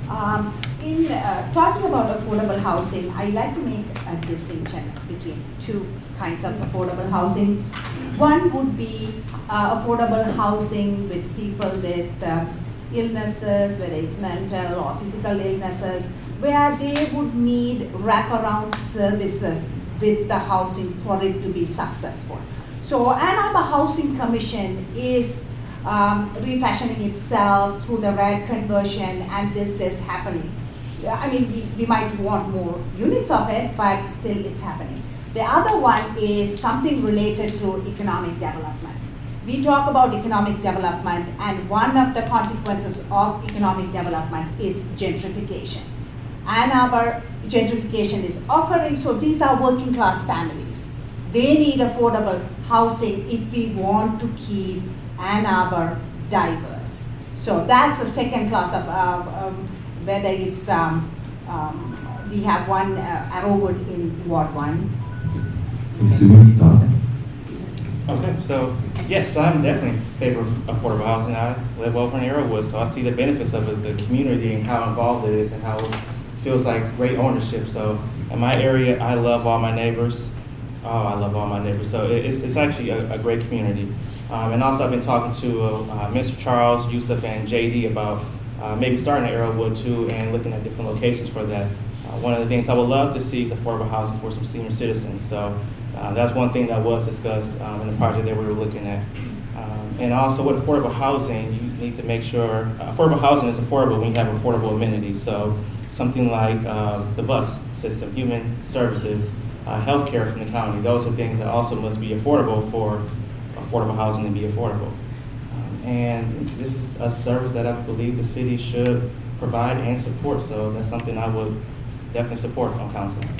In talking about affordable housing, I like to make a distinction between two kinds of affordable housing. One would be affordable housing with people with illnesses, whether it's mental or physical illnesses, where they would need wraparound services with the housing for it to be successful. So Ann Arbor Housing Commission is refashioning itself through the RAD conversion, and this is happening. I mean, we might want more units of it, but still it's happening. The other one is something related to economic development. We talk about economic development, and one of the consequences of economic development is gentrification. Ann Arbor gentrification is occurring, so these are working class families. They need affordable housing if we want to keep Ann Arbor diverse. So that's a second class of whether it's we have one Arrowwood in Ward 1. Okay, so yes, I'm definitely in favor of affordable housing. I live over in Arrowwood, so I see the benefits of it, the community and how involved it is and how it feels like great ownership. So in my area, I love all my neighbors. Oh, I love all my neighbors. So it's actually a great community. And also I've been talking to Mr. Charles, Yusuf, and JD about maybe starting at Arrowwood too and looking at different locations for that. One of the things I would love to see is affordable housing for some senior citizens. So that's one thing that was discussed in the project that we were looking at. And also with affordable housing, you need to make sure affordable housing is affordable when you have affordable amenities. So something like the bus system, human services, healthcare from the county. Those are things that also must be affordable for affordable housing to be affordable. And this is a service that I believe the city should provide and support. So that's something I would definitely support on council.